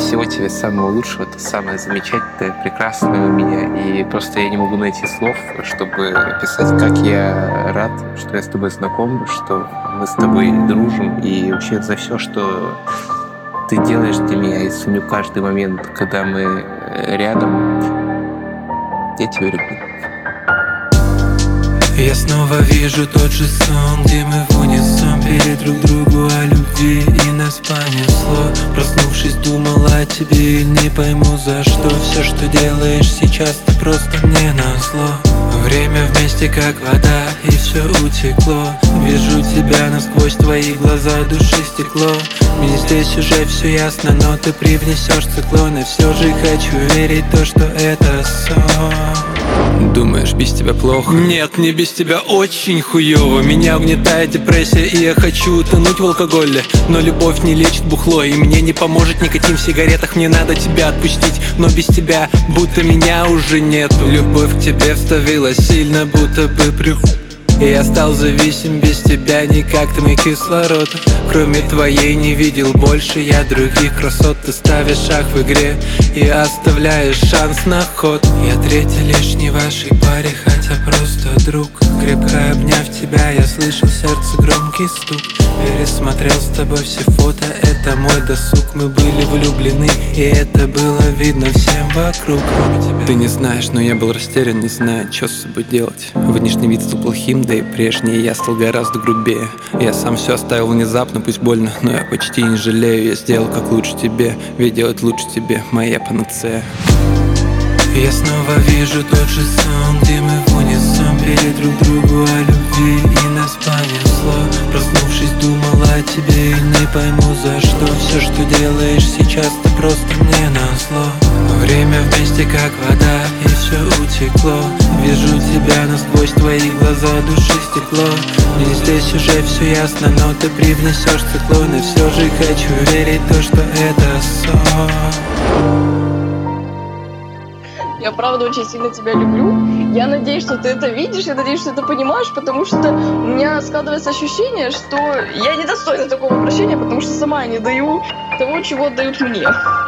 всего тебе самого лучшего, ты самое замечательное, прекрасное у меня. И просто я не могу найти слов, чтобы описать, как я рад, что я с тобой знаком, что мы с тобой дружим. И вообще за все, что ты делаешь для меня, и ценю каждый момент, когда мы рядом. Я тебя люблю. Я снова вижу тот же сон, где мы в унисон пели друг другу о любви, и нас понесло. Проснувшись, думал о тебе и не пойму за что. Все, что делаешь сейчас, ты просто мне назло. Время вместе как вода, и все утекло. Вижу тебя насквозь, твои глаза, души стекло. Мне здесь уже все ясно, но ты привнесешь циклон. И все же хочу верить в то, что это сон. Думаешь, без тебя плохо? Нет, мне без тебя очень хуёво. Меня угнетает депрессия, и я хочу утонуть в алкоголе. Но любовь не лечит бухло, и мне не поможет никотин в сигаретах. Мне надо тебя отпустить, но без тебя будто меня уже нету. Любовь к тебе вставилась сильно, будто бы и я стал зависим без тебя, не как ты мой кислород. Кроме твоей не видел больше я других красот. Ты ставишь шаг в игре и оставляешь шанс на ход. Я третий лишний в вашей паре, хотя просто друг. Крепко обняв тебя, я слышал сердце громкий стук. Пересмотрел с тобой все фото, это мой досуг. Мы были влюблены, и это было видно всем вокруг. Ты не знаешь, но я был растерян, не зная, что с собой делать. Внешний вид стал плохим, да и прежний я стал гораздо грубее. Я сам все оставил внезапно, пусть больно, но я почти не жалею. Я сделал как лучше тебе, ведь делать лучше тебе моя панацея. Я снова вижу тот же сон, где мы в унисон пели друг другу о любви, и нас понесло. Проснувшись, думал о тебе и не пойму за что. Все, что делаешь сейчас, ты просто мне назло. Время вместе как вода, и все утекло. Вижу тебя насквозь, твои глаза, души стекло. Мне здесь уже все ясно, но ты привнесешь циклон. И все же хочу верить в то, что это сон. Я правда очень сильно тебя люблю. Я надеюсь, что ты это видишь, я надеюсь, что ты это понимаешь, потому что у меня складывается ощущение, что я недостойна такого прощения, потому что сама не даю того, чего дают мне.